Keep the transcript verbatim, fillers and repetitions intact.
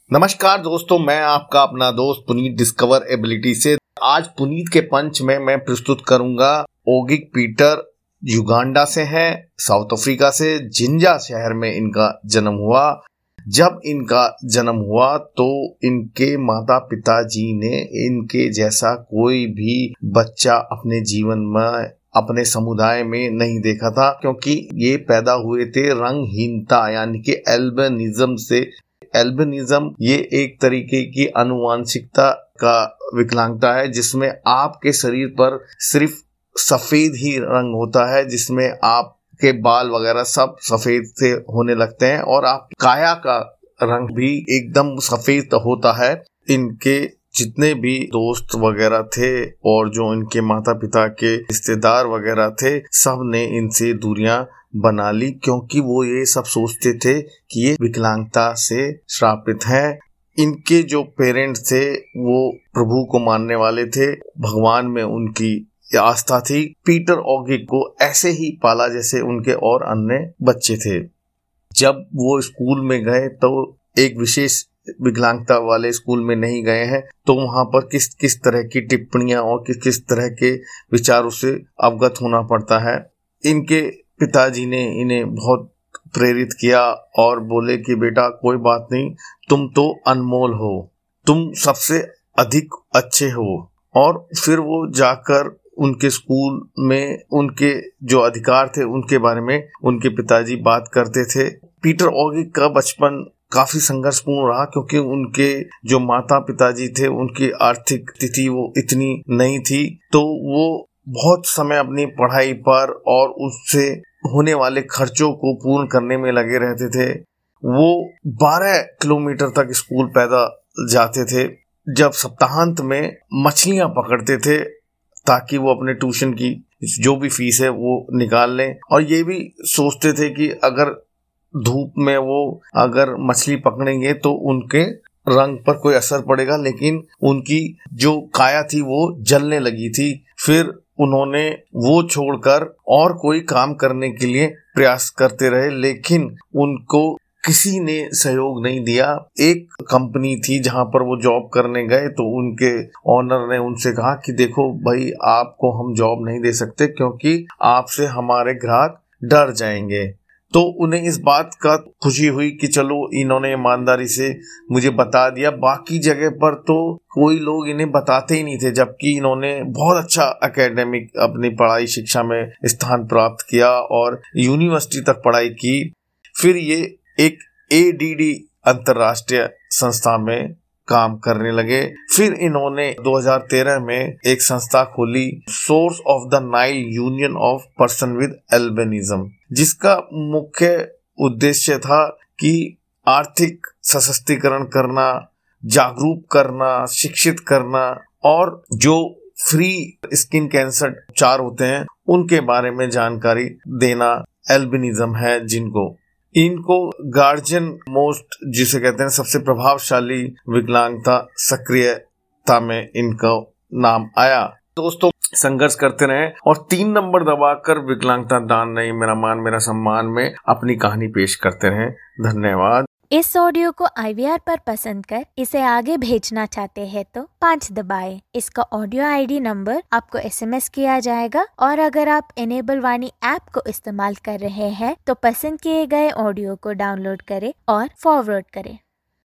नमस्कार दोस्तों, मैं आपका अपना दोस्त पुनीत डिस्कवर एबिलिटी से। आज पुनीत के पंच में मैं प्रस्तुत करूंगा ओगिक पीटर। युगांडा से हैं, साउथ अफ्रीका से, जिंजा शहर में इनका जन्म हुआ। जब इनका जन्म हुआ तो इनके माता पिता जी ने इनके जैसा कोई भी बच्चा अपने जीवन में अपने समुदाय में नहीं देखा था, क्योंकि ये पैदा हुए थे रंगहीनता यानी कि एल्बिनिज्म से। एल्बिनिज्म ये एक तरीके की आनुवांशिकता का विकलांगता है जिसमें आपके शरीर पर सिर्फ सफेद ही रंग होता है, जिसमें आपके बाल वगैरह सब सफेद से होने लगते हैं और आप काया का रंग भी एकदम सफेद होता है। इनके जितने भी दोस्त वगैरह थे और जो इनके माता पिता के रिश्तेदार वगैरह थे, सब ने इनसे दूरियां बना ली, क्योंकि वो ये सब सोचते थे कि ये विकलांगता से श्रापित हैं। इनके जो पेरेंट्स थे वो प्रभु को मानने वाले थे, भगवान में उनकी आस्था थी। पीटर ओगिक को ऐसे ही पाला जैसे उनके और अन्य बच्चे थे। जब वो स्कूल में गए तो एक विशेष विकलांगता वाले स्कूल में नहीं गए हैं, तो वहां पर किस किस तरह की टिप्पणियां और किस किस तरह के विचारों से अवगत होना पड़ता है। इनके पिताजी ने इन्हें बहुत प्रेरित किया और बोले कि बेटा कोई बात नहीं, तुम तो अनमोल हो, तुम सबसे अधिक अच्छे हो। और फिर वो जाकर उनके स्कूल में उनके जो अधिकार थे उनके बारे में उनके पिताजी बात करते थे। पीटर ओगिक का बचपन काफी संघर्षपूर्ण रहा, क्योंकि उनके जो माता पिताजी थे उनकी आर्थिक स्थिति वो इतनी नहीं थी, तो वो बहुत समय अपनी पढ़ाई पर और उससे होने वाले खर्चों को पूर्ण करने में लगे रहते थे। वो बारह किलोमीटर तक स्कूल पैदल जाते थे। जब सप्ताहांत में मछलियां पकड़ते थे ताकि वो अपने ट्यूशन की जो भी फीस है वो निकाल लें, और ये भी सोचते थे कि अगर धूप में वो अगर मछली पकड़ेंगे तो उनके रंग पर कोई असर पड़ेगा, लेकिन उनकी जो काया थी वो जलने लगी थी। फिर उन्होंने वो छोड़कर और कोई काम करने के लिए प्रयास करते रहे, लेकिन उनको किसी ने सहयोग नहीं दिया। एक कंपनी थी जहां पर वो जॉब करने गए तो उनके ऑनर ने उनसे कहा कि देखो भाई, आपको हम जॉब नहीं दे सकते क्योंकि आपसे हमारे ग्राहक डर जाएंगे। तो उन्हें इस बात का खुशी हुई कि चलो इन्होंने ईमानदारी से मुझे बता दिया। बाकी जगह पर तो कोई लोग इन्हें बताते ही नहीं थे, जबकि इन्होंने बहुत अच्छा एकेडमिक अपनी पढ़ाई शिक्षा में स्थान प्राप्त किया और यूनिवर्सिटी तक पढ़ाई की। फिर ये एक ए डी डी अंतर्राष्ट्रीय संस्था में काम करने लगे। फिर इन्होंने दो हज़ार तेरह में एक संस्था खोली, source of the Nile union of person with albinism, जिसका मुख्य उद्देश्य था कि आर्थिक सशक्तिकरण करना, जागरूक करना, शिक्षित करना और जो फ्री स्किन कैंसर उपचार होते हैं उनके बारे में जानकारी देना एल्बिनिज्म है जिनको। इनको गार्जियन मोस्ट जिसे कहते हैं सबसे प्रभावशाली विकलांगता सक्रियता में इनका नाम आया। दोस्तों, संघर्ष करते रहें और तीन नंबर दबाकर विकलांगता दान नहीं मेरा मान मेरा सम्मान में अपनी कहानी पेश करते रहें। धन्यवाद। इस ऑडियो को आई वी आर पर पसंद कर इसे आगे भेजना चाहते हैं तो पाँच दबाएं। इसका ऑडियो आई डी नंबर आपको एस एम एस किया जाएगा, और अगर आप इनेबल वाणी ऐप को इस्तेमाल कर रहे हैं तो पसंद किए गए ऑडियो को डाउनलोड करें और फॉरवर्ड करें।